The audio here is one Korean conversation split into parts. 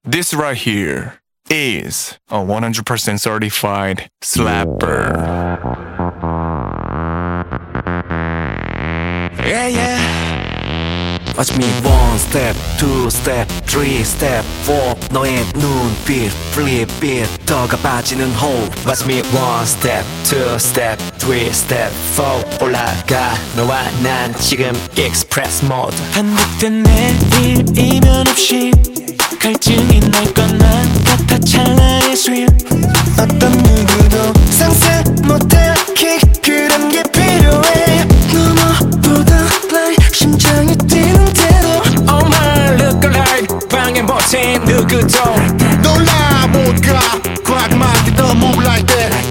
This right here is a 100% certified slapper. Yeah, yeah. Watch me one step, two step, three step, four. 너의 눈빛, flip빛, 더가 빠지는 호흡. Watch me one step, two step, three step, four. 올라가 너와 난 지금 express mode. 반복된 내일이면 없이 갈증이 날 것만 같아 찰나의 스릴. 어떤 누구도 상상 못할 킥 그런 게 필요해. 너무보다 like 심장이 뛰는 대로. Oh my lookalike 방해 버틴 누구도 놀라 못 가. 과학만 더 move like that.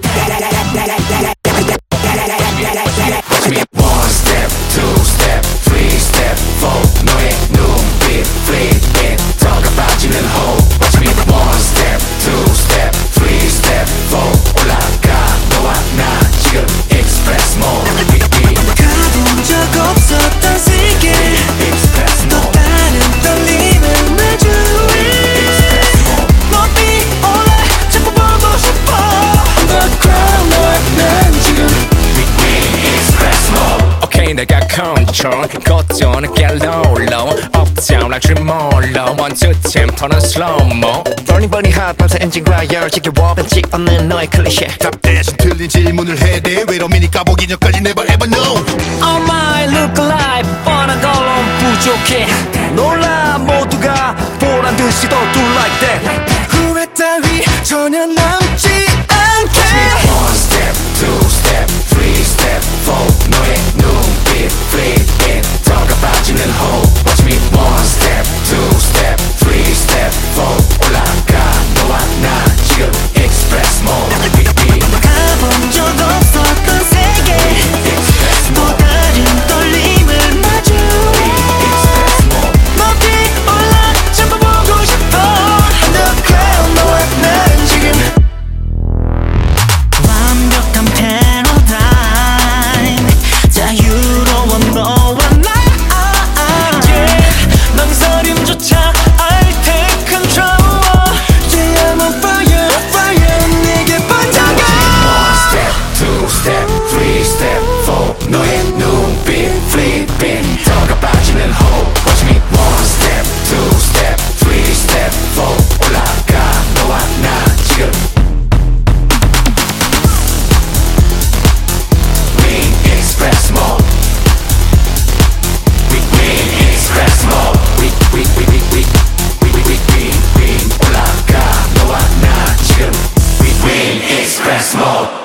Watch me one step, two step, three step, four. 너의 눈빛, flip빛, 더가 빠지는 호흡. Watch me one step, two step, three step, four. 올라가 너와 나 지금 express mode. 가본 적 없었던 세계. Express 또 mode. 다른 떨림을 마주해. 높이 올라 자꾸 보고 싶어. Underground 너와 난 지금 Express mode. 오케이 내가 control 그것도 늦게 low low uptown like tremolo one two 템포는 slow-mo Burning burning hot 밤새 엔진과 열 지켜워 벤치 없는 너의 클리셰. 답 대신 틀린 질문을 해대. 외로움이니 까보기 전까지 never ever know. Oh my lookalike 뻔한 걸로 부족해 놀라 모두가 보란 듯이 또 do like that. 후회 따위 전혀 남지 않게. One step, two step, three step, four. 너의 눈빛, flip빛, 더가 빠지는 호흡. Watch me one step, two step, three step, four. 올라가 너와 나 지금 express mode. 가본 적 없었던 세계. Express 또 mode. 다른 떨림을 마주해. Express mode. 높이 올라 자꾸 보고 싶어. Underground 너와 난 지금 완벽한 패러다임. 자유로운 너와 나. 망설임조차 I'll take control Yeah, I'm on fire, fire. 내게 번져가. One step, two step, three step, four. 너의 눈빛, flip빛, 더가 빠지는 호흡. Watch me one step, two step, three step, four. 올라가 너와 나 지금 Wing express mode. Wing express mode. Wing 올라가 너와 나 지금 Wing express mode.